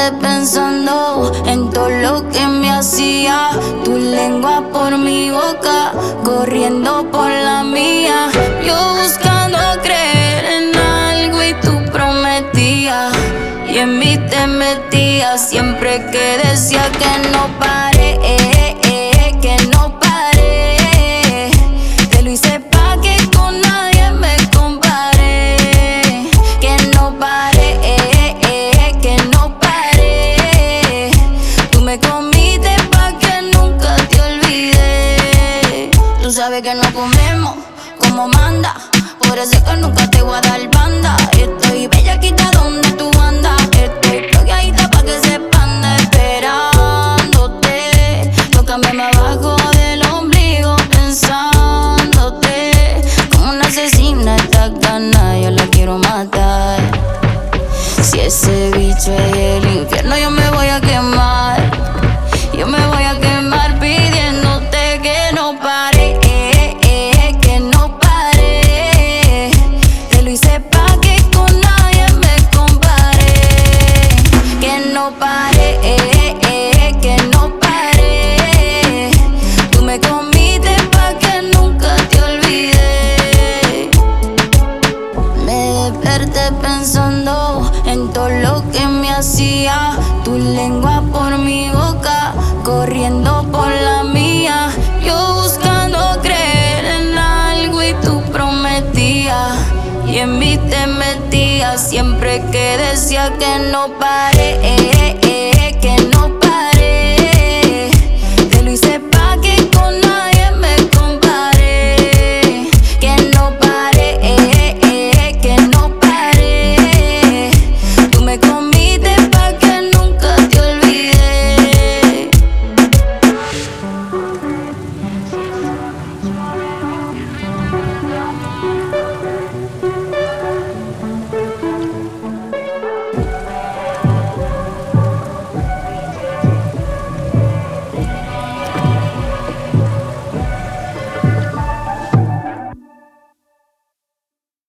desperté pensando en todo lo que me hacía. Tu lengua por mi boca, corriendo por la mía. Yo buscando creer en algo y tú prometías, y en mí te metías siempre que decía que no pare, que no pare. Te lo hice pa' que con nadie me compare. Que no pare, que no pare. Tú me comiste pa' que nunca te olvidé. Tú sabes que no comemos como manda, por eso es que nunca te voy a dar banda. Estoy bellaquita donde tú andas, estoy bloqueadita pa' que se expanda. Esperándote, tócame más abajo del ombligo, pensándote. Como una asesina esta gana, yo la quiero matar. Si ese bicho es el infierno, yo me voy a quemar. Yo me voy a quemar pidiéndote que no pare, que no pare. Te lo hice pa' que con nadie me compare. Que no pare, que no pare. Tú me comiste pa' que nunca te olvidé. Me desperté pensando en todo lo que me hacía. Tu lengua por mi boca, corriendo por la mía. Yo buscando creer en algo y tú prometías, y en mí te metías siempre que decía que no pare.